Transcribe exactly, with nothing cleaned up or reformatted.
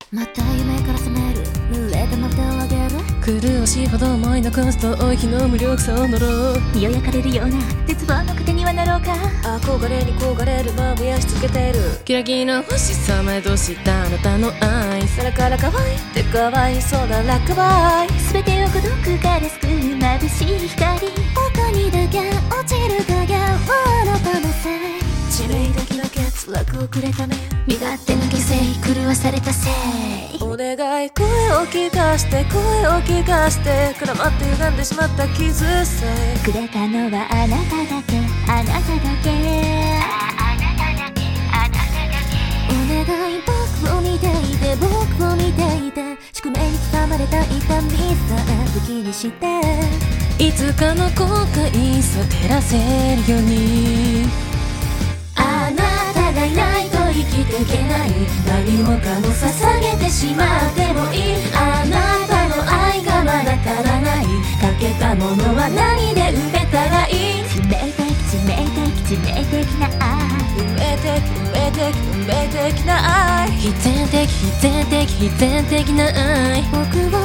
また夢から覚める濡れたまたをあげる苦しいほど思い残す遠い日の無力さを乗ろう身を焼かれるような絶望の糧にはなろうか憧れに焦れるま燃やし続けてるキラキラ星さまとしたあなたの愛皿から乾いてかわいそうなラックバイ全てを孤独から救う眩しい光どこにだけ落ちる影はあなたのせい致命的な欠落をくれたね身勝手な犠牲狂わされたせいお願い声を聞かして声を聞かして絡まって歪んでしまった傷さえくれたのはあなただけあなただけあなただけあなただけお願い僕を見ていて僕を見ていて宿命に刻まれた痛みさえ武器にしていつかの後悔さ照らせるようにあなたがいないと生きていけない何もかも捧げてしまってもいいあなたの愛がまだ足らない欠けたものは何で埋めたらいい致命的致命的致命的な愛運命的運命的運命的な愛必然的必然的必然的な愛僕を